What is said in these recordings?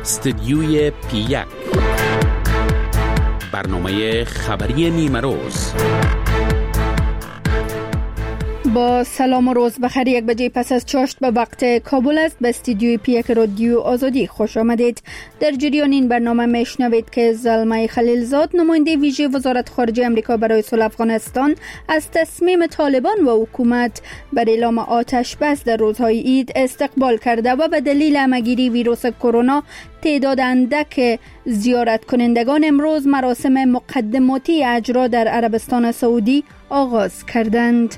استدیوی پی1 برنامه خبری نیمه روز. با سلام و روز بخیر. 1 بجه پس از چاشت به وقت کابل است. به استودیوی پی1 رادیو آزادی خوش آمدید. در جریان این برنامه میشنوید که زلمه خلیلزاد، نماینده ویژه وزارت خارجه امریکا برای صلح افغانستان، از تصمیم طالبان و حکومت بر اعلام آتش بس در روزهای عید استقبال کرده و به دلیل همه‌گیری ویروس کرونا تعداد اندک زیارت کنندگان امروز مراسم مقدماتی اجرا در عربستان سعودی آغاز کردند.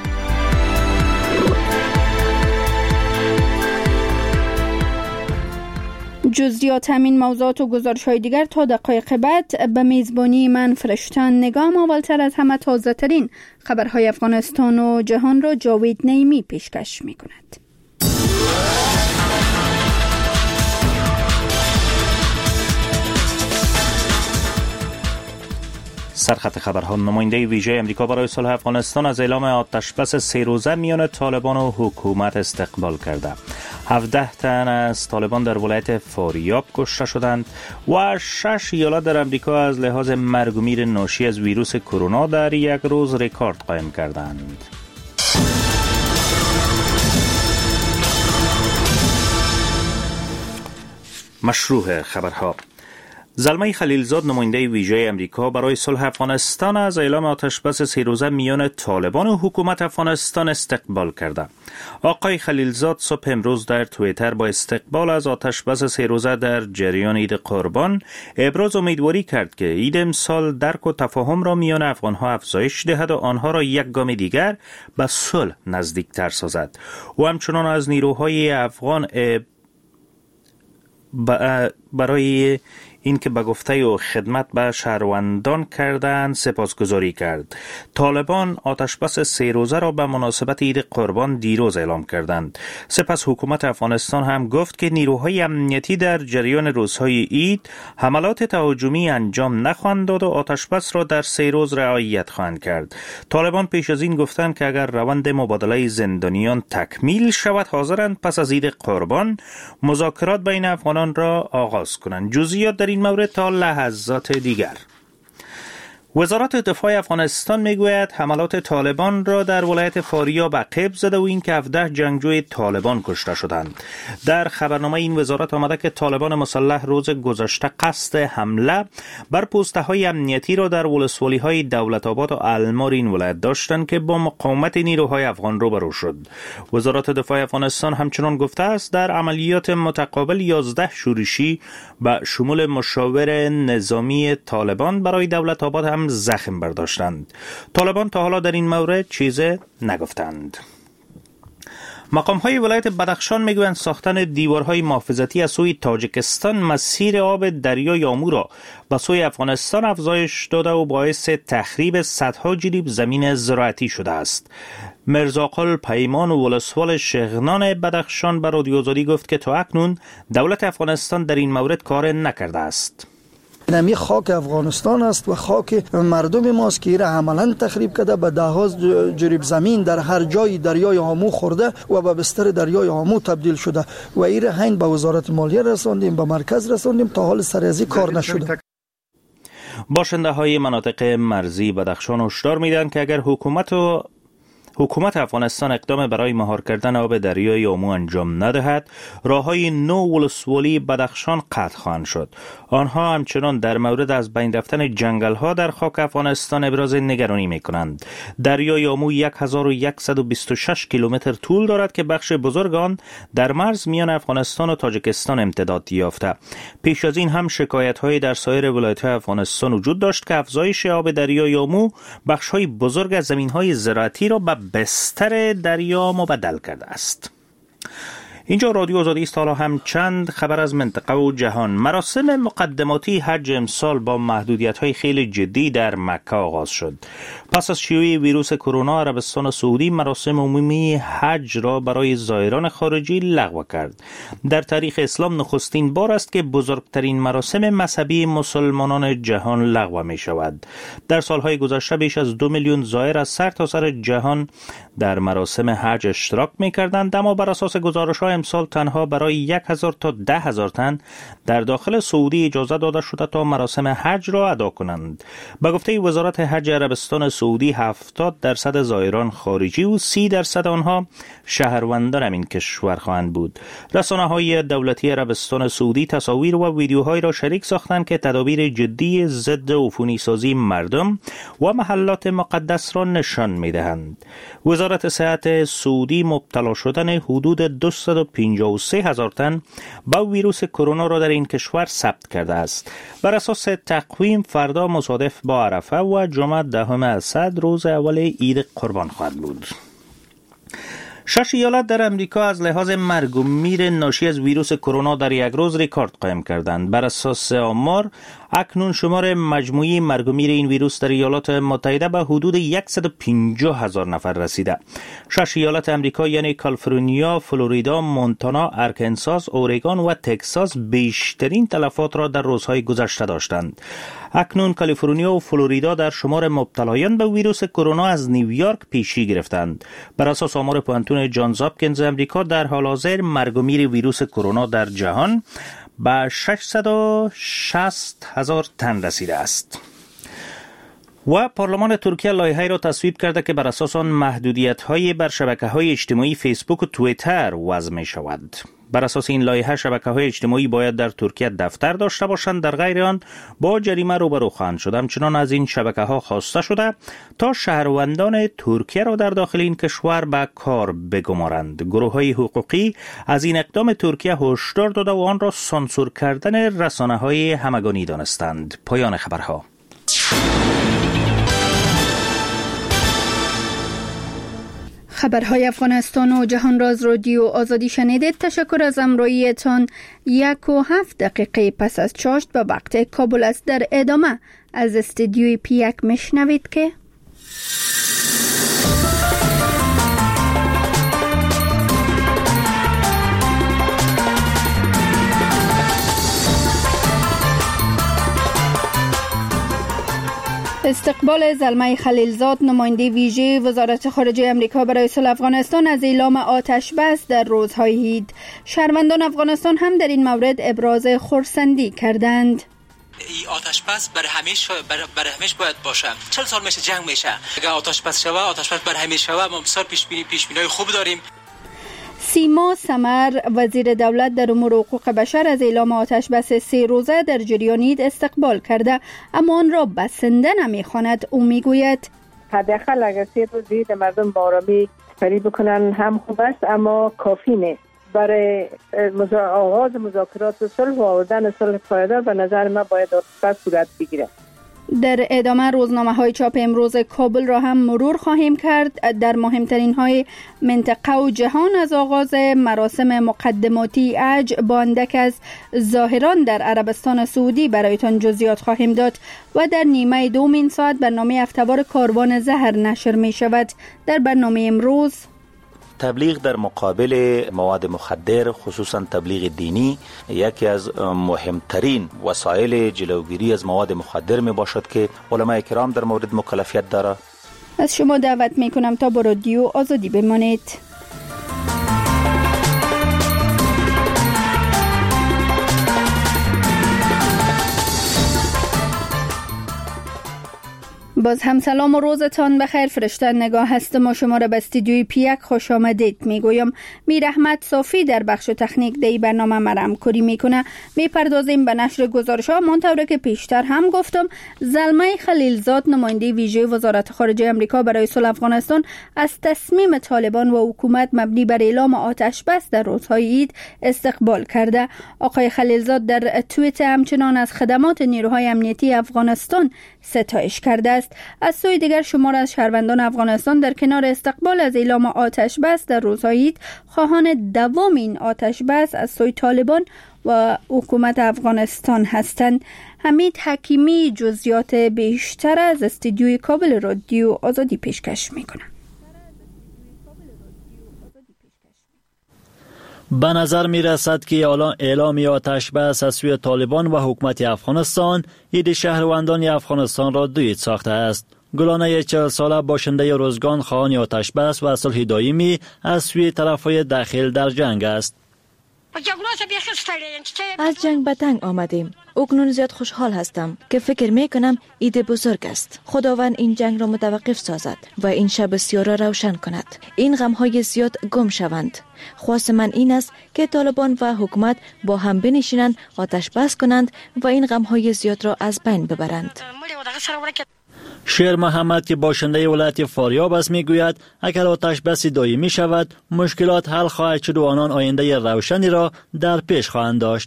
جزئیات همین موضوعات و گزارش‌های دیگر تا دقایق بعد به میزبانی من فرشتن نگام. اولتر از همه تازه ترین خبرهای افغانستان و جهان را جاوید نعیمی پیشکش می‌کند. سرخط خبرها. نماینده ویژه امریکا برای صلح افغانستان از اعلام آتشبس 3 روزه میان طالبان و حکومت استقبال کرده. 17 تن از طالبان در ولایت فاریاب کشته شدند و 6 ایالت در امریکا از لحاظ مرگ و میر ناشی از ویروس کرونا در یک روز رکورد قائم کردند. مشروع خبرها. زلمه خلیلزاد، نماینده ویژه امریکا برای صلح افغانستان، از اعلام آتشبس 3 روزه میان طالبان و حکومت افغانستان استقبال کرده. آقای خلیلزاد صبح امروز در توییتر با استقبال از آتشبس 3 روزه در جریان عید قربان ابراز امیدواری کرد که عید امسال درک و تفاهم را میان افغانها افزایش دهد و آنها را یک گام دیگر به صلح نزدیکتر سازد. و همچنان از نیروهای افغان برای این که به گفته و خدمت به شهروندان کردند سپاسگزاری کرد. طالبان آتشبس 3 روزه را به مناسبت عید قربان دیروز اعلام کردند. سپس حکومت افغانستان هم گفت که نیروهای امنیتی در جریان روزهای عید حملات تهاجمی انجام نخواهند داد و آتشبس را در 3 روز رعایت خواهند کرد. طالبان پیش از این گفتند که اگر روند مبادله زندانیان تکمیل شود حاضرند پس از عید قربان مذاکرات بین افغانان را آغاز کنند. جزئیات در این مورد تا لحظات دیگر. وزارت دفاع افغانستان میگوید حملات طالبان را در ولایت فاریاب عقب زده و این که 17 جنگجوی طالبان کشته شدند. در خبرنامه این وزارت آمده که طالبان مسلح روز گذشته قصد حمله بر پوسته‌های امنیتی را در ولسوالی‌های دولت‌آباد و المار این ولایت داشتند که با مقاومت نیروهای افغان روبرو شد. وزارت دفاع افغانستان همچنان گفته است در عملیات متقابل 11 شورشی به شمول مشاور نظامی طالبان برای دولت‌آباد هم زخم برداشتند. طالبان تا حالا در این مورد چیزی نگفتند. مقام‌های ولایت بدخشان میگویند ساختن دیوارهای محافظتی از سوی تاجیکستان مسیر آب دریای آمو را به سوی افغانستان افزایش داده و باعث تخریب صدها جریب زمین زراعتی شده است. مرزاقل پیمان و ولسوال شغنان بدخشان به رادیو آزادی گفت که تا اکنون دولت افغانستان در این مورد کار نکرده است. نمی خاک افغانستان است و خاک مردم ماست که ایره عملا تخریب کرده، به ده‌ها جریب زمین در هر جای دریای آمو خورده و به بستر دریای آمو تبدیل شده و ایره هین به وزارت مالیه رساندیم، به مرکز رساندیم، تا حال سر از این کار نشده. باشنده های مناطق مرزی بدخشان هشدار میدن که اگر حکومت افغانستان اقدام برای مهار کردن آب دریای آمو انجام ندهد، راههای نو ولسوالی بدخشان قطع خواهند شد. آنها همچنان در مورد از بین رفتن جنگل‌ها در خاک افغانستان ابراز نگرانی می‌کنند. دریای آمو 1126 کیلومتر طول دارد که بخش بزرگ آن در مرز میان افغانستان و تاجیکستان امتداد یافته. پیش از این هم شکایت‌هایی در سایر ولایت‌های افغانستان وجود داشت که افزایش آب دریای آمو بخش‌های بزرگ از زمین‌های زراعتی را به بستر دریا مبدل کرده است. اینجا رادیو آزادی است. حالا هم چند خبر از منطقه و جهان. مراسم مقدماتی حج امسال با محدودیت‌های خیلی جدی در مکه آغاز شد. پس از شیوع ویروس کرونا، عربستان سعودی مراسم عمومی حج را برای زائران خارجی لغو کرد. در تاریخ اسلام نخستین بار است که بزرگترین مراسم مذهبی مسلمانان جهان لغو می شود. در سالهای گذشته بیش از 2 میلیون زائر از سرتاسر جهان در مراسم حج اشتراک می کردند، اما بر اساس گزارش‌های امسال تنها برای 1000 تا 10,000 تن در داخل سعودی اجازه داده شده تا مراسم حج را ادا کنند. به گفته وزارت حج عربستان سعودی 70% زائران خارجی و 30% آنها شهروندان این کشور خواهند بود. رسانه‌های دولتی عربستان سعودی تصاویر و ویدیوهای را شریک ساختند که تدابیر جدی ضد عفونی سازی مردم و محلات مقدس را نشان می‌دهند. وزارت صحت سعودی مبتلا شدن حدود 253,000 تن با ویروس کرونا را در این کشور ثبت کرده است. بر اساس تقویم فردا مصادف با عرفه و جمعه 10 اسد روز اول عید قربان خواهد بود. 6 ایالت در امریکا از لحاظ مرگ و میر ناشی از ویروس کرونا در یک روز رکورد قائم کردند. بر اساس آمار اکنون شمار مجموعی مرگ و میر این ویروس در ایالات متحده به حدود 150,000 نفر رسیده. 6 ایالت امریکا یعنی کالیفرنیا، فلوریدا، مونتانا، ارکنساس، اورگان و تگزاس بیشترین تلفات را در روزهای گذشته داشتند. اکنون کالیفرنیا و فلوریدا در شمار مبتلایان به ویروس کرونا از نیویورک پیشی گرفتند. بر اساس آمار پوانتون جانز هاپکینز امریکا در حال حاضر مرگ و میر ویروس کرونا در جهان به 660,000 تن رسیده است. و پارلمان ترکیه لایحه‌ای را تصویب کرده که بر اساس آن محدودیت‌های بر شبکه‌های اجتماعی فیسبوک و توییتر وضع می‌شود. بر اساس این لایحه شبکه‌های اجتماعی باید در ترکیه دفتر داشته باشند، در غیر آن با جریمه روبرو خواهند شد. همچنان از این شبکه‌ها خواسته شده تا شهروندان ترکیه را در داخل این کشور به کار بگمارند. گروه‌های حقوقی از این اقدام ترکیه هشدار داده و آن را سانسور کردن رسانه‌های همگانی دانستند. پایان خبرها. خبرهای افغانستان و جهان را از رادیو آزادی شنیدید. تشکر از همراهیتان. 1.7 دقیقه پس از چاشت به وقت کابل است. در ادامه از استودیوی پیک میشنوید که استقبال زلمه خلیلزاد، نماینده ویژه وزارت خارجه امریکا برای صلح افغانستان از اعلام آتش بس در روزهای عید. شهروندان افغانستان هم در این مورد ابراز خرسندی کردند. این آتش بس بر همیشه باید باشه. 40 سال میشه جنگ میشه. اگر آتش بس شوه، آتش بس بر همیشه شوه. ما بسیار پیشبینی‌های خوب داریم. سیما سمر وزیر دولت در امور حقوق بشر از اعلام آتش بس 3 روزه در جریان عید استقبال کرده، اما آن را بسنده نمیخواند. او میگوید حداقل اگر 3 روز عید مردم با آرامی سپری بکنن هم خوب است، اما کافی نیست. برای آغاز مذاکرات صلح و آوردن صلح پایدار به نظر من باید آتش بس صورت بگیره. در ادامه روزنامه‌های چاپ امروز کابل را هم مرور خواهیم کرد. در مهمترین های منطقه و جهان از آغاز مراسم مقدماتی حج با اندک از ظاهران در عربستان سعودی برایتان جزئیات خواهیم داد و در نیمه دوم این ساعت برنامه هفته‌وار کاروان زهر نشر می شود. در برنامه امروز تبلیغ در مقابل مواد مخدر، خصوصا تبلیغ دینی، یکی از مهمترین وسایل جلوگیری از مواد مخدر می باشد که علماء کرام در مورد مکلفیت دارد. از شما دعوت می کنم تا با رادیو آزادی بمانید. باز هم سلام و روزتان بخیر. فرشته نگاه هست ما شما را به استودیوی پیک خوش آمدید میگویم. میر احمد صافی در بخش تکنیک دی برنامه مرام کری میکنه. میپردازیم به نشر گزارش ها. منطوره که پیشتر هم گفتم زلمه خلیلزاد نماینده ویژه وزارت خارجه امریکا برای صلح افغانستان از تصمیم طالبان و حکومت مبنی بر اعلام آتش بس در روزهای عید استقبال کرده. آقای خلیلزاد در توییت همچنان از خدمات نیروهای امنیتی افغانستان ستایش کرده است. از سوی دیگر شمار از شهروندان افغانستان در کنار استقبال از اعلام آتش بس در روزهای عید خواهان دوام این آتش بس از سوی طالبان و حکومت افغانستان هستند. حمید حکیمی جزئیات بیشتر از استودیوی کابل رادیو آزادی پیشکش میکنه. به نظر می رسد که اعلام آتش بس از سوی طالبان و حکومت افغانستان عید شهروندان افغانستان را دویید ساخته است. گلانه 40 ساله باشنده روزگان خواهان آتش بس و صلح دائمی از سوی طرفهای داخل در جنگ است. از جنگ به تنگ آمدیم. اکنون زیاد خوشحال هستم که فکر می کنم ایده بزرگ است. خداوند این جنگ را متوقف سازد و این شب سیاه را روشن کند. این غم‌های زیاد گم شوند. خواست من این است که طالبان و حکومت با هم بنشینند، آتش بس کنند و این غم‌های زیاد را از بین ببرند. شیر محمد که باشنده ولایت فاریاب است میگوید اگر آتش بس دائمی شود مشکلات حل خواهد شد و آنان آینده روشنی را در پیش خواهند داشت.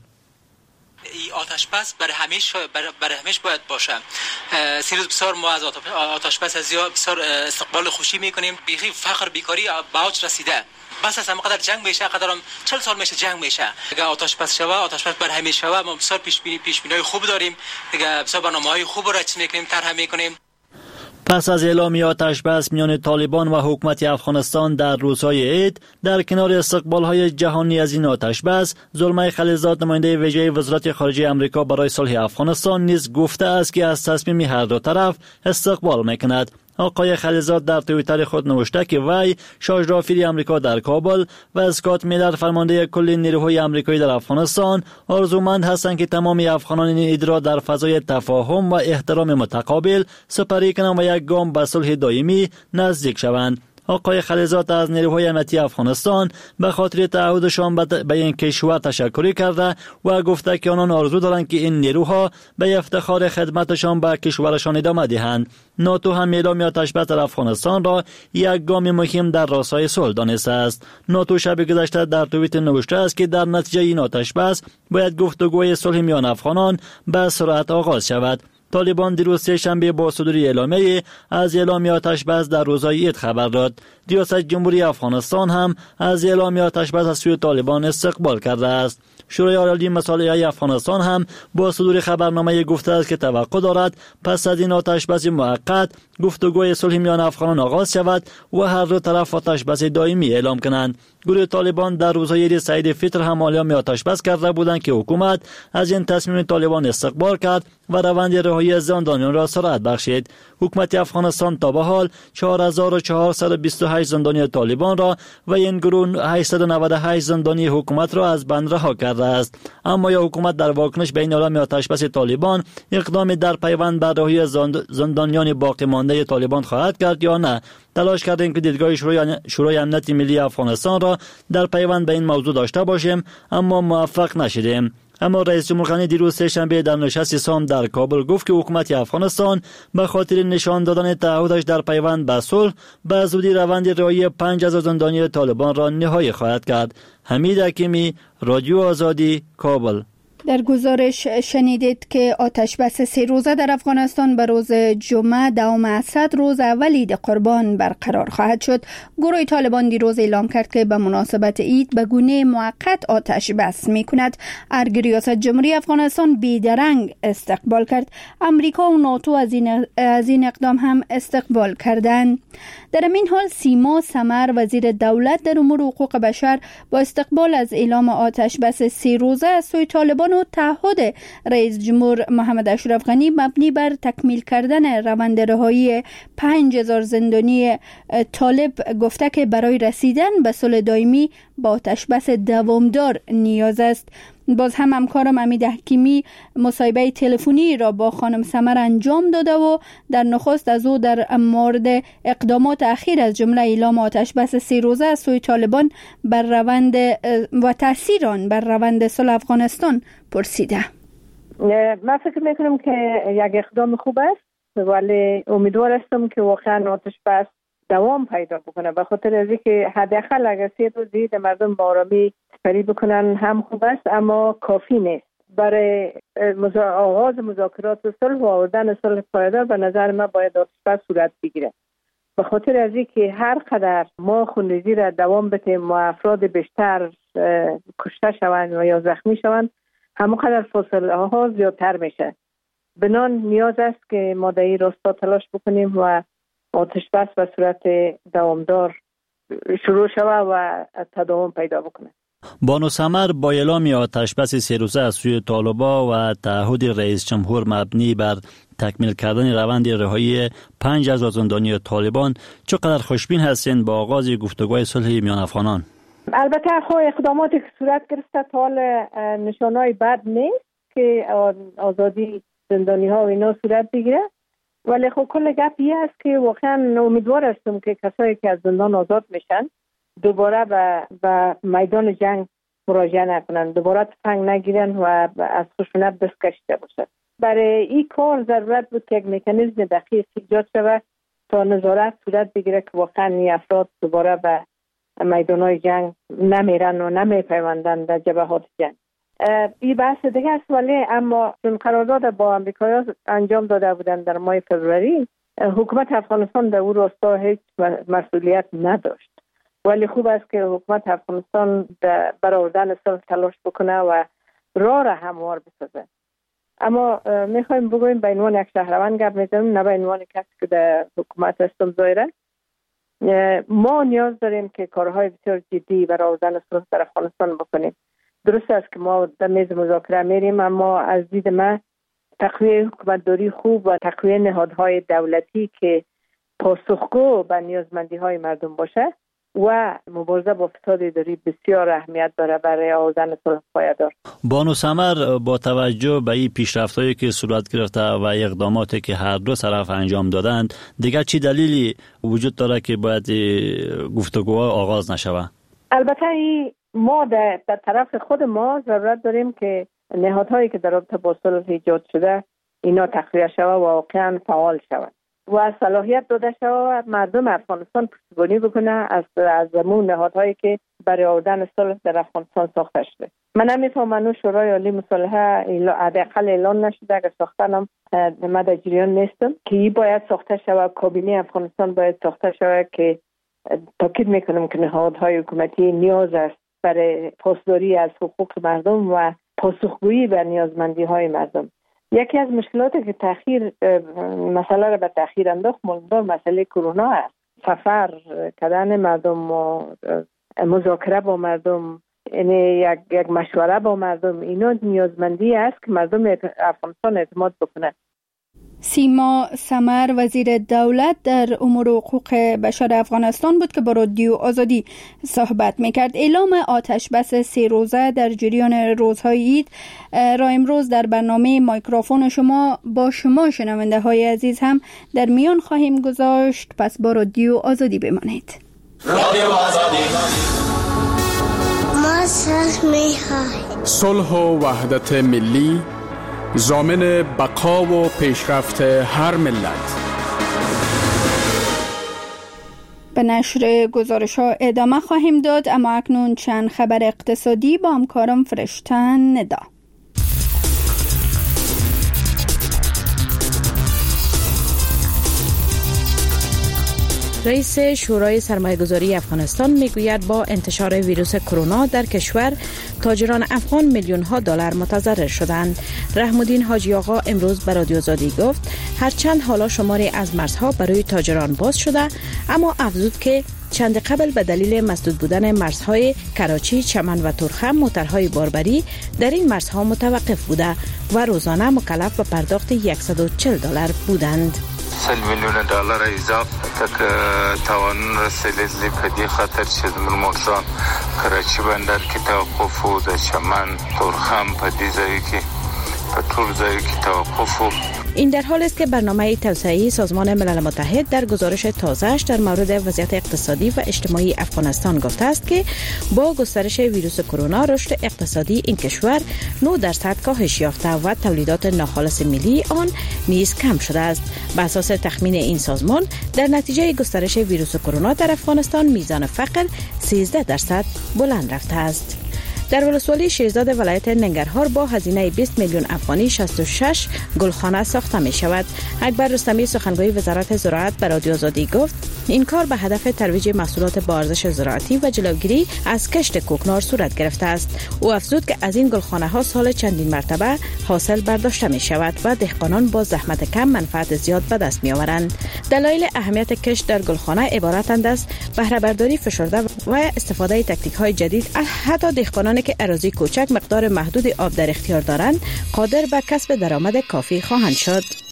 آتش بس برای همیشه باید باشه. سیروز بسیار ما از آتش بس بسیار استقبال خوشی میکنیم. بیخی فقر بیکاری به اوج رسیده. بس از همقدر جنگ میشه، قدرم 40 سال میشه جنگ میشه. اگه آتش بس شوه، آتش بس برای همیشه شوه، ما بسیار پیش بینی خوب داریم. دیگه بسیار برنامه‌های خوب را رچ میکنیم، طرح میکنیم. پس از اعلام آتش بس میان طالبان و حکومت افغانستان در روزهای عید، در کنار استقبال‌های جهانی از این آتش بس، زلمه خلیلزاد نماینده ویژه وزارت خارجه آمریکا برای صلح افغانستان نیز گفته است که از تصمیم هر دو طرف استقبال میکند. آقای خلیلزاد در توییتر خود نوشته که وی شاهرافیر آمریکا در کابل و اسکات میلر فرمانده کل نیروهای آمریکایی در افغانستان آرزومند هستند که تمام افغانان این عید را در فضای تفاهم و احترام متقابل سپری کنند و یک گام به صلح دائمی نزدیک شوند. آقای خلیلزاد از نیروهای امنیتی افغانستان به خاطر تعهدشان به این کشور تشکر کرده و گفته که آنان آرزو دارند که این نیروها به افتخار خدمتشان به کشورشان ادامه دهند. ناتو هم اعلام آتش بس در افغانستان را یک گام مهم در راستای صلح دانسته است. ناتو شب گذشته در توییت نوشته است که در نتیجه این آتش بس باید گفتگوی صلح میان افغانان به سرعت آغاز شود. طالبان دیروز سه‌شنبه با صدور اعلامیه از اعلام آتش بس در روزهای عید خبر داد. ریاست جمهوری افغانستان هم از اعلام آتش بس از سوی طالبان استقبال کرده است. شورای عالی مصالحه افغانستان هم با صدور خبرنامه گفته است که توقع دارد پس از این آتش بس موقت گفتگوی صلح میان افغانان آغاز شود و هر دو طرف آتش بس دائمی اعلام کنند. گروه طالبان در روزهای عید سعید فطر هم اعلام آتش بس کرده بودند که حکومت از این تصمیم طالبان استقبال کرد و روند رهایی زندانیان را سرعت بخشید. حکومت افغانستان تا به حال 4428 زندانی طالبان را و این گروه 898 زندانی حکومت را از بند رها کرده است. اما یا حکومت در واکنش به این اعلام آتش بس طالبان اقدام در پیوند بر رهایی زندانیان باقی مانده طالبان خواهد کرد یا نه؟ تلاش کردیم که دیدگاه شورای امنیت ملی افغانستان را در پیوند به این موضوع داشته باشیم اما موفق نشدیم. اما رئیس جمهور غنی دیروز سه‌شنبه در نشست سام در کابل گفت که حکومت افغانستان به خاطر نشان دادن تعهدش در پیوند به صلح به زودی روند رهایی 5000 زندانی طالبان را نهایی خواهد کرد. حمید حکیمی، رادیو آزادی، کابل. در گزارش شنیدید که آتش بس 3 روزه در افغانستان به روز جمعه دوام اسد روز اول عید قربان برقرار خواهد شد. گروه طالبان دیروز اعلام کرد که به مناسبت عید به گونه موقت آتش بس می کند. ارگ ریاست جمهوری افغانستان بیدرنگ استقبال کرد. امریکا و ناتو از این اقدام هم استقبال کردند. در این حال سیما سمر وزیر دولت در امور حقوق بشر با استقبال از اعلام آتش بس 3 روزه از سوی طالبان و تعهد رئیس جمهور محمد اشرف غنی مبنی بر تکمیل کردن روند رهایی 5000 زندانی طالب گفته که برای رسیدن به صلح دائمی با آتش بس دوامدار نیاز است. باز هم همکارم حمید حکیمی مصاحبه تلفنی را با خانم سمر انجام داده و در نخست از او در مورد اقدامات اخیر از جمله اعلام آتش بس 3 روزه از سوی طالبان بر روند و تاثیر آن بر روند صلح افغانستان پرسیده. من فکر میکنم که یک اقدام خوب است ولی امیدوار هستم که واقعا آتش بس دوام پیدا بکنه، به خاطر از اینکه حداقل اگر 3 روز دید مردم با آرامی سپری بکنن هم خوب است اما کافی نیست. برای آغاز مذاکرات و صلح و آوردن صلح پایدار به نظر من باید آتش بس صورت بگیره، به خاطر از اینکه هر قدر ما خونریزی را دوام بدیم و افراد بیشتر کشته شوند و یا زخمی شوند همونقدر فاصله ها زیادتر میشه. بنان نیاز است که ما در این راستا تلاش بکنیم و آتش بس به صورت دوامدار شروع شود و تداوم پیدا بکنه. بانو سمر با اعلام آتش بس 3 روزه از سوی طالبان و تعهد رئیس جمهور مبنی بر تکمیل کردن روند رهایی 5000 زندانی طالبان چقدر خوشبین هستین با آغاز گفتگوهای صلح میان افغانان؟ البته خو اقداماتی که صورت گرفته تا حال نشانهای بد نیست که آزادی زندانی ها و اینا صورت بگیره، ولی خب کل گپ این است که واقعا امیدوار هستم که کسایی که از زندان آزاد میشن دوباره به میدان جنگ مراجعه نکنن، دوباره تفنگ نگیرن و از خشونت دست کشیده باشن. برای این کار ضرورت بود که یک مکانیزم دقیق ایجاد شود تا نظارت صورت بگیره که واقعا این افراد دوباره به میدان‌های جنگ نمیرن و نمیپیوندن در جبهات جنگ. این بحث دیگه است، ولی اما چون قرارداد با امریکایی انجام داده بودن در ماه فوریه، حکومت افغانستان در اون راستا هیچ مسئولیت نداشت، ولی خوب است که حکومت افغانستان برای آوردن صلح تلاش بکنه و راه را هموار بسازه. اما میخوایم بگویم به عنوان یک شهروند گپ میزنیم، نه به عنوان کسی که در حکومت هستم ظاهرا. ما نیاز داریم که کارهای بسیار جدی برای آوردن صلح در افغانستان بکنیم. درست است که ما در میز مذاکره میریم، اما از دید من تقویه حکومتداری خوب و تقویه نهادهای دولتی که پاسخگو به نیازمندی های مردم باشه و مبارزه با فساد اداری بسیار اهمیت داره برای آوردن صلح پایدار. بانو سمر، با توجه به این پیشرفت‌هایی که صورت گرفته و اقداماتی که هر دو طرف انجام دادند، دیگر چی دلیلی وجود داره که باید گفتگوها آغاز نشود؟ البته ما در طرف خود ما ضرورت داریم که نهادهایی که در رابطه با صلح ایجاد شده اینا تقویه شود و واقعا فعال شود و صلاحیت داده شود و مردم افغانستان پشتیبانی بکنه از اون نهادهایی که برای آوردن صلح در افغانستان ساخته شده. من نمیفهمم شورای عالی مصالحه حداقل اعلان نشده که ساختنم من در جریان نیستم که این باید ساخته شود. کابینه افغانستان باید ساخته شود که تاکید میکنم که نهادهای حکومتی نیاز است برای پاسداری از حقوق مردم و پاسخگویی به نیازمندی های مردم. یکی از مشکلاتی که مسئله را به تأخیر انداخت مسئله کرونا است. سفر کردن مردم و مذاکره با مردم، یعنی یک مشوره با مردم، اینا نیازمندی است که مردم افغانستان اعتماد بکنه. سیما سمر، وزیر دولت در امور حقوق بشر افغانستان بود که با رادیو آزادی صحبت میکرد. اعلام آتش بس 3 روزه در جریان روزهای عید را امروز در برنامه مایکروفون شما با شما شنونده های عزیز هم در میان خواهیم گذاشت، پس با رادیو آزادی بمانید. رادیو آزادی، ما صلح و وحدت ملی ضامن بقا و پیشرفت هر ملت. به نشر گزارش ها ادامه خواهیم داد، اما اکنون چند خبر اقتصادی با همکارم فرشتن ندا. رئیس شورای سرمایه‌گذاری افغانستان میگوید با انتشار ویروس کرونا در کشور تاجران افغان میلیون‌ها دلار متضرر شدند. رحم‌الدین حاجی آقا امروز به رادیو آزادی گفت هرچند حالا شماری از مرزها برای تاجران باز شده، اما افزود که چند قبل به دلیل مسدود بودن مرزهای کراچی، چمن و ترخم موترهای باربری در این مرزها متوقف بوده و روزانه مکلف به پرداخت $140 بودند. 100 میلیون دلار اضافه که توان رسیدلی په دې خاطر چې زموږ موټران کراچي بندر کې توقف و، د چمن تورخم په دې ځای کې په ټول ځای کې توقف و. این در حال است که برنامه توسعه‌ای سازمان ملل متحد در گزارش تازه‌اش در مورد وضعیت اقتصادی و اجتماعی افغانستان گفته است که با گسترش ویروس کرونا رشد اقتصادی این کشور 9% کاهش یافته و تولیدات ناخالص ملی آن نیز کم شده است. بر اساس تخمین این سازمان در نتیجه گسترش ویروس کرونا در افغانستان میزان فقر 13% بلند رفته است. در ولسوالی شیرزاد ولایت ننگرهار با هزینه 20 میلیون افغانی 66 گلخانه ساخته می شود. اکبر رستمی سخنگوی وزارت زراعت به رادیو آزادی گفت این کار به هدف ترویج محصولات با ارزش زراعتی و جلوگیری از کشت کوکنار صورت گرفته است. او افزود که از این گلخانه ها سال چندین مرتبه حاصل برداشته می شود و دهقانان با زحمت کم منفعت زیاد به دست می آورند. دلایل اهمیت کشت در گلخانه عبارتند از بهره برداری فشرده و استفاده تکنیک های جدید. حتی دهقانان که اراضی کوچک مقدار محدود آب در اختیار دارند قادر به کسب درآمد کافی خواهند شد.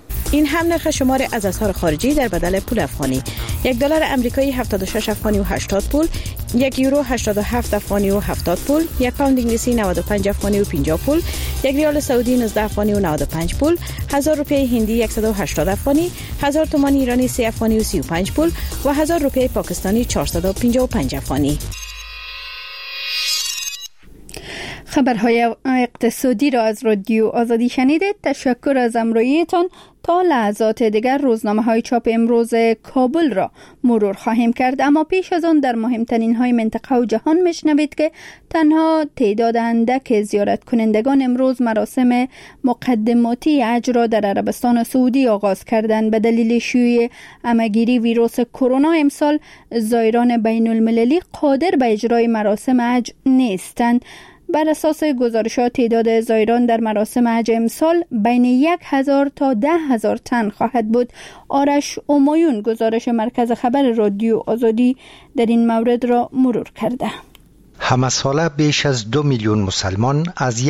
این هم نرخ شمار از اسعار خارجی در بدل پول افغانی. $1 آمریکایی 76 افغانی و 80 پول، $1 یورو 87 افغانی و 70 پول، $1 پوند انگلیسی 95 افغانی و 50 پول، $1 ریال سعودی 19 افغانی و 95 پول، 1000 روپیه هندی 180 افغانی، 1000 تومان ایرانی 3 افغانی و 35 پول و 1000 روپیه پاکستانی 455 افغانی. خبرهای اقتصادی را از رادیو آزادی شنیدید. تشکر از همراهیتان. تا لحظات دیگر روزنامه های چاپ امروز کابل را مرور خواهیم کرد، اما پیش از آن در مهمترین های منطقه و جهان میشنوید که تنها تعداد اندک زیارت کنندگان امروز مراسم مقدماتی حج را در عربستان سعودی آغاز کردند. به دلیل شیوع همه‌گیری ویروس کرونا امسال زائران بین المللی قادر به اجرای مراسم حج نیستند. بر اساس گزارشات تعداد زائران در مراسم حج امسال بین 1000 تا 10,000 تن خواهد بود. آرش امایون گزارش مرکز خبر رادیو آزادی در این مورد را مرور کرده. همه ساله بیش از 2 میلیون مسلمان از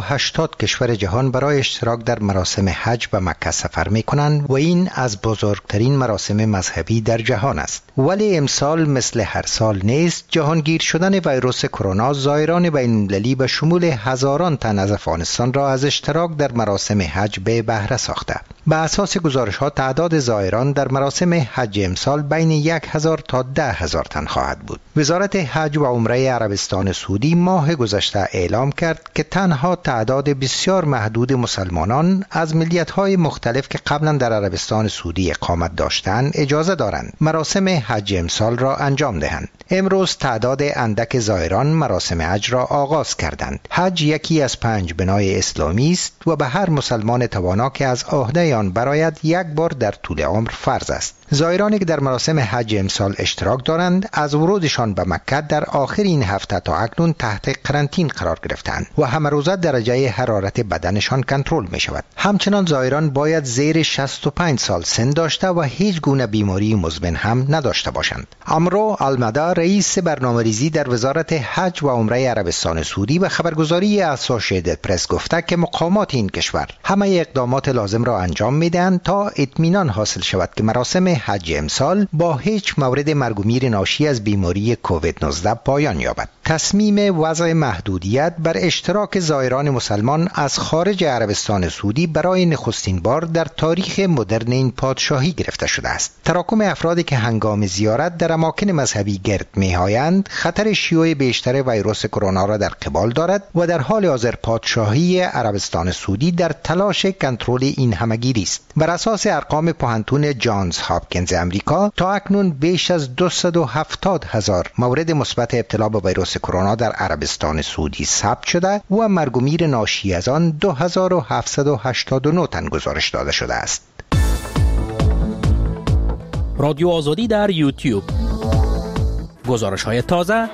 180 کشور جهان برای اشتراک در مراسم حج به مکه سفر می کنند و این از بزرگترین مراسم مذهبی در جهان است. ولی امسال مثل هر سال نیست. جهانگیر شدن ویروس کرونا زائران بین المللی به شمول هزاران تن از افغانستان را از اشتراک در مراسم حج به بهره ساخته. به اساس گزارش ها تعداد زائران در مراسم حج امسال بین 1000 تا 10,000 تن خواهد بود. وزارت حج و عمره عربستان سعودی ماه گذشته اعلام کرد که تنها تعداد بسیار محدود مسلمانان از ملیت‌های مختلف که قبلا در عربستان سعودی اقامت داشتند اجازه دارند مراسم حج امسال را انجام دهند. امروز تعداد اندک زائران مراسم حج را آغاز کردند. حج یکی از 5 بنای اسلامی است و به هر مسلمان توانا که از عهده آن برآید یک بار در طول عمر فرض است. زائرانی که در مراسم حج امسال اشتراک دارند از ورودشان به مکه در آخر این هفته تا اکنون تحت قرنطینه قرار گرفتند و همه روزه درجه حرارت بدنشان کنترل می شود. همچنان زائران باید زیر 65 سال سن داشته و هیچ گونه بیماری مزمن هم نداشته باشند. امرو المدا رئیس برنامه‌ریزی در وزارت حج و عمره عربستان سعودی به خبرگزاری اسوسییتد پرس گفته که مقامات این کشور همه اقدامات لازم را انجام میدهند تا اطمینان حاصل شود که مراسم حج امسال با هیچ مورد مرگ و میر ناشی از بیماری کووید 19 پایان یابد. تصمیم وضع محدودیت بر اشتراک زائران مسلمان از خارج عربستان سعودی برای نخستین بار در تاریخ مدرن این پادشاهی گرفته شده است. تراکم افرادی که هنگام زیارت در اماکن مذهبی گرد می‌آیند خطر شیوع بیشتر ویروس کرونا را در قبال دارد و در حال حاضر پادشاهی عربستان سعودی در تلاش کنترل این همه‌گیری است. بر اساس ارقام پوهنتون جانز هاپکینز امریکا تا اکنون بیش از 270,000 مورد مثبت ابتلا به ویروس کرونا در عربستان سعودی ثبت شده و مرگ و میر ناشی از آن 2789 تن گزارش داده شده است. رادیو آزادی در یوتیوب. گزارش‌های تازه.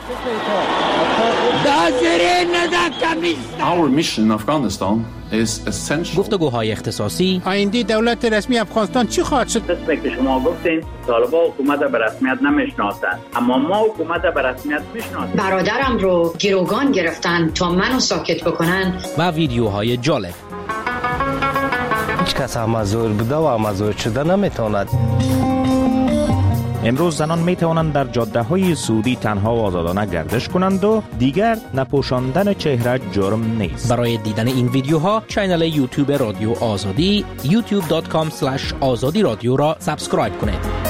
Our mission in Afghanistan is essential. گفتگوهای اختصاصی. آینده دولت رسمی افغانستان چی خواهد شد؟ دسته که شما گفتین طالبان حکومت به رسمیت نمیشناسند، اما ما حکومت به رسمیت میشناسیم. برادرم رو گروگان گرفتن تا منو ساکت بکنن. و ویدیوهای جالب. هیچ کس مزور بوده و مزور شده نمیتواند. امروز زنان می توانند در جاده های سعودی تنها و آزادانه گردش کنند و دیگر نپوشاندن چهره جرم نیست. برای دیدن این ویدیوها کانال یوتیوب رادیو آزادی youtube.com/azadi رادیو را سابسکرایب کنید.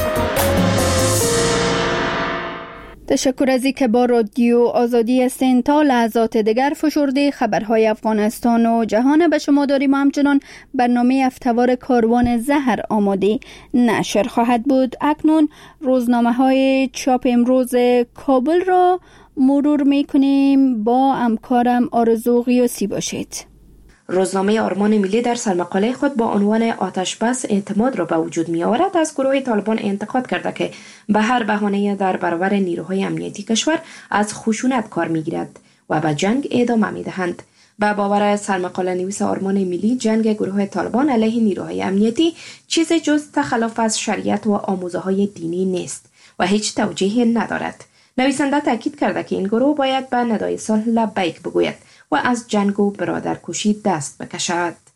تشکر از اینکه با رادیو آزادی هستین. تا لحظات دیگر فشرده خبرهای افغانستان و جهان به شما داریم. همچنان برنامه هفته‌وار کاروان زهر آماده نشر خواهد بود. اکنون روزنامه های چاپ امروز کابل را مرور میکنیم. با همکارم آرزو غیاسی باشید. روزنامه آرمان ملی در سرمقاله خود با عنوان آتش بس اعتماد را به وجود می آورد از گروه طالبان انتقاد کرده که به هر بهانه در برابر نیروهای امنیتی کشور از خشونت کار می گیرد و به جنگ ادامه می دهند. به باور سرمقاله نویس آرمان ملی، جنگ گروه طالبان علیه نیروهای امنیتی چیز جز تخلف از شریعت و آموزه‌های دینی نیست و هیچ توجیهی ندارد. نویسنده تاکید کرده که این گروه باید به ندای صلح لبیک بگوید و از جنگ و برادرکشی دست بکشد.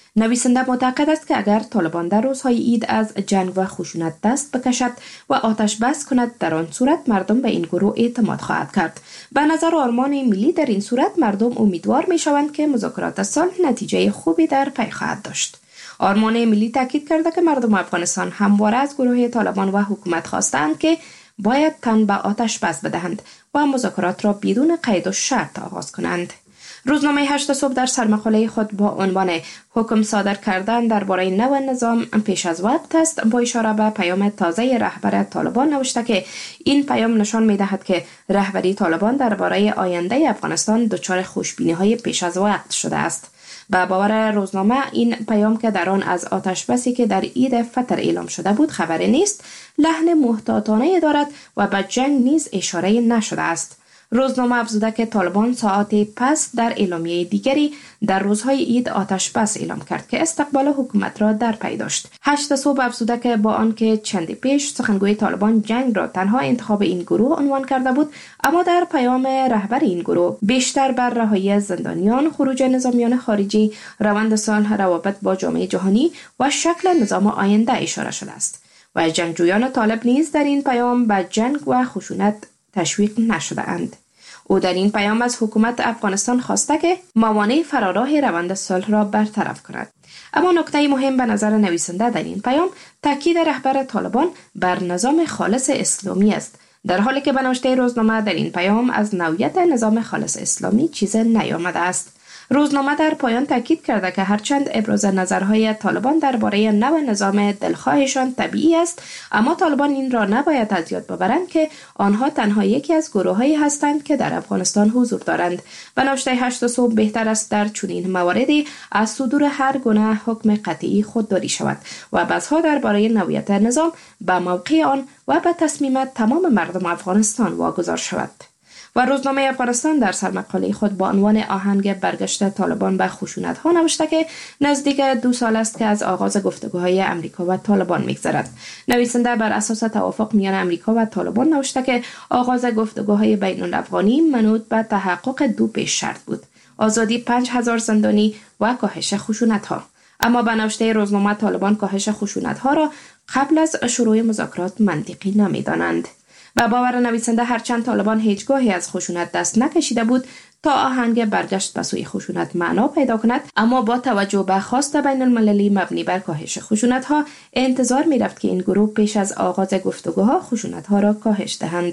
نویسنده معتقد است که اگر طالبان در روزهای عید از جنگ و خشونت دست بکشد و آتش بس کند، در آن صورت مردم به این گروه اعتماد خواهد کرد. به نظر آرمان ملی در این صورت مردم امیدوار می شوند که مذاکرات صلح نتیجه خوبی در پی خواهد داشت. آرمان ملی تاکید کرده که مردم افغانستان همواره از گروه طالبان و حکومت خواستند که باید تن به آتش بس بدهند و مذاکرات را بدون قید و شرط آغاز کنند. روزنامه 8 صبح در سرمقاله خود با عنوان حکم صادر کردن درباره نو نظام پیش از وقت است، با اشاره به پیام تازه رهبر طالبان نوشته که این پیام نشان می‌دهد که رهبری طالبان درباره آینده افغانستان دچار خوشبینی‌های پیش از وقت شده است. با باور روزنامه این پیام که در آن از آتش بسی که در عید فطر اعلام شده بود خبری نیست، لحن محتاطانه دارد و به جنگ نیز اشاره نشده است. روزنامه افزوده که طالبان ساعتی پس در اعلامیه دیگری در روزهای عید آتش بس اعلام کرد که استقبال حکومت را در پی داشت. 8 صبح افزوده که با آنکه چندی پیش سخنگوی طالبان جنگ را تنها انتخاب این گروه عنوان کرده بود، اما در پیام رهبر این گروه بیشتر بر رهایی زندانیان، خروج نظامیان خارجی، روند صلح، روابط با جامعه جهانی و شکل نظام آینده اشاره شده است و جنگجویان طالب نیز در این پیام به جنگ و خشونت تشویق نشده اند. او در این پیام از حکومت افغانستان خواسته که موانع فراراه روند صلح را برطرف کند. اما نکته مهم به نظر نویسنده در این پیام تاکید رهبر طالبان بر نظام خالص اسلامی است، در حالی که به نوشته روزنامه در این پیام از نوعیت نظام خالص اسلامی چیزی نیامده است. روزنامه در پایان تاکید کرده که هرچند ابراز نظرهای طالبان درباره نوع نظام دلخواهشان طبیعی است، اما طالبان این را نباید از یاد ببرند که آنها تنها یکی از گروه‌هایی هستند که در افغانستان حضور دارند. به نوشته 8 صبح بهتر است در چنین مواردی از صدور هر گونه حکم قطعی خودداری شود و بحث‌ها درباره نوعیت نظام به موقع آن و به تصمیم تمام مردم افغانستان واگذار شود. و روزنامه افغانستان در سرمقاله خود با عنوان آهنگ برگشت طالبان به خشونت ها نوشته که نزدیک 2 سال است که از آغاز گفتگوهای امریکا و طالبان می‌گذرد. نویسنده بر اساس توافق میان امریکا و طالبان نوشته که آغاز گفتگوهای بین الافغانی منوط به تحقق 2 پیش شرط بود: آزادی 5000 زندانی و کاهش خشونت ها. اما به نوشته روزنامه طالبان کاهش خشونت ها را قبل از شروع مذاکرات منطقی نمی‌دانند. و باور نویسنده هرچند طالبان هیچگاهی از خشونت دست نکشیده بود تا آهنگ برگشت به سوی خشونت معنا پیدا کند، اما با توجه به خواست بین المللی مبنی بر کاهش خشونت ها انتظار می رفت که این گروه پیش از آغاز گفتگوها خشونت ها را کاهش دهند.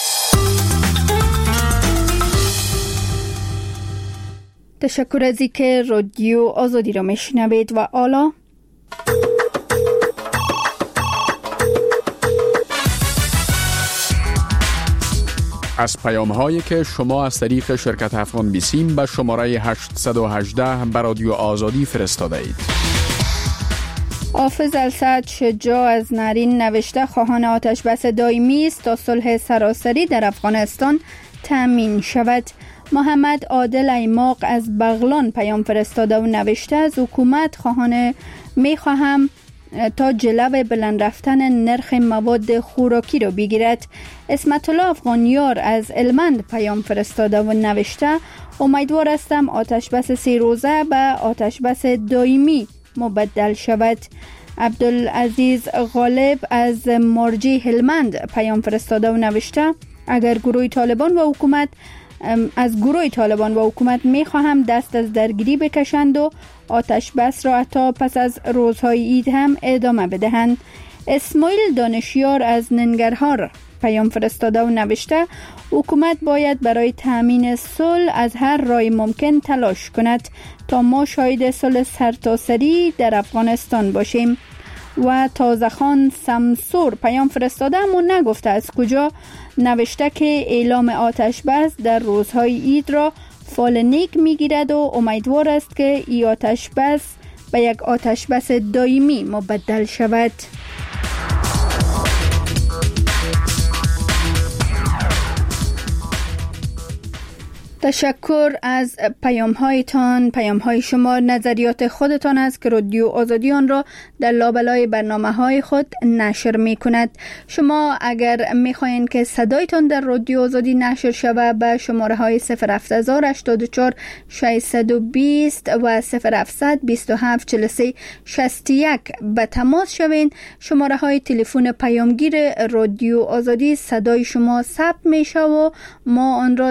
تشکر از اینکه رادیو آزادی را میشنوید و حالا از پیام‌هایی که شما از طریق شرکت افغان بیسیم به شماره 818 به رادیو آزادی فرستاده اید. حافظ السعد شجاع از نارین نوشته خواهان آتش بس دائمی است تا صلح سراسری در افغانستان تامین شود. محمد عادل ایماق از بغلان پیام فرستاده و نوشته از حکومت میخواهم تا جلو بلند رفتن نرخ مواد خوراکی را بگیرد. اسمت الله افغانیار از المند پیام فرستاده و نوشته امیدوار هستم آتش بس 3 روزه به آتش بس دائمی مبدل شود. عبدالعزیز غالب از مرجی هلمند پیام فرستاده و نوشته اگر گروه طالبان و حکومت میخواهم دست از درگیری بکشند و آتش بس را حتی پس از روزهای عید هم ادامه بدهند. اسماعیل دانشیار از ننگرهار پیام فرستاده و نوشته حکومت باید برای تامین صلح از هر راه ممکن تلاش کند تا ما شاهد صلح سرتاسری در افغانستان باشیم. و تازه‌خان سمسور پیام فرستاده اما نگفته از کجا نوشته که اعلام آتش بس در روزهای عید را فال نیک میگیرد و امیدوار است که این آتش بس به یک آتش بس دائمی مبدل شود. تشکر از پیام های شما. نظریات خودتان است که رادیو آزادی آن را در لابلای برنامه های خود نشر می کند. شما اگر می خواهید که صدایتان در رادیو آزادی نشر شود به شماره های 07084 620 و 07274361 به تماس شوین. شماره های تلفن پیامگیر رادیو آزادی، صدای شما ثبت می شود و ما آن را